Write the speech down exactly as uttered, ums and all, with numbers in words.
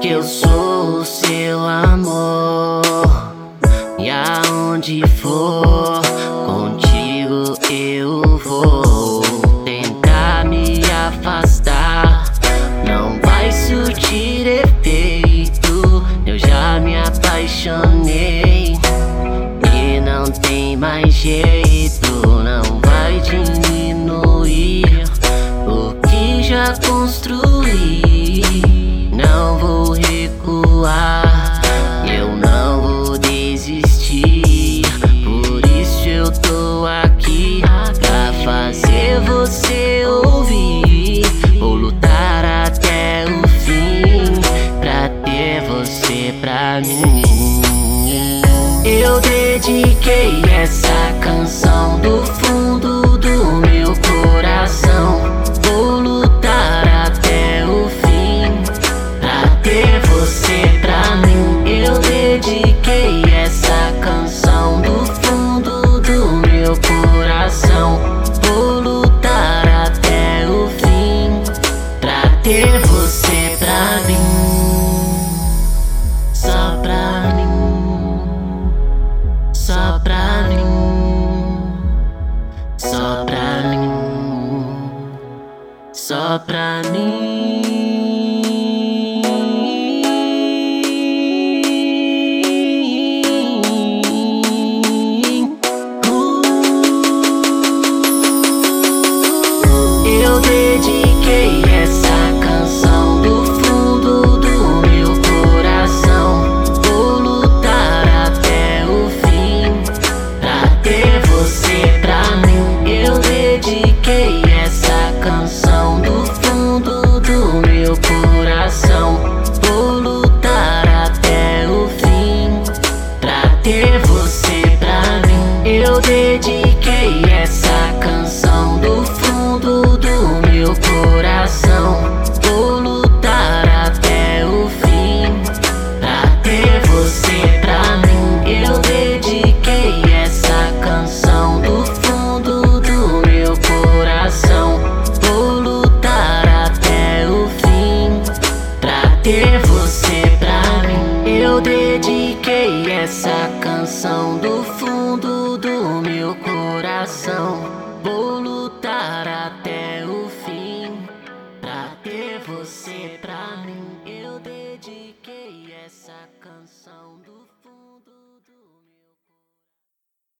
que eu sou o seu amor. E aonde for, contigo eu vou. Tentar me afastar não vai surtir efeito. Eu já me apaixonei e não tem mais jeito. Não vai diminuir o que já construí. Não vou recuar, eu não vou desistir. Por isso eu tô aqui, pra fazer você ouvir. Vou lutar até o fim, pra ter você pra mim. Eu dediquei essa canção do fundo do meu coração. Vou lutar até o fim, pra ter você pra mim. Eu dediquei essa canção do fundo do meu coração. Vou lutar até o fim, pra ter você pra mim. Só pra mim, só pra mim, só pra mim, só pra mim. Eu dediquei essa canção do fundo do meu coração. Vou lutar até o fim, pra ter você pra mim. Eu dediquei essa canção do fundo do meu coração. Vou lutar até o fim, pra ter você pra mim. Eu dediquei essa canção do fundo do meu coração. Vou lutar até o fim, pra ter você pra mim. Eu dediquei essa canção do fundo do meu coração. Vou lutar até o fim, pra ter você pra mim. Eu dediquei essa canção do fundo do meu coração. Vou lutar até o fim, pra ter você pra mim. Eu dediquei essa canção do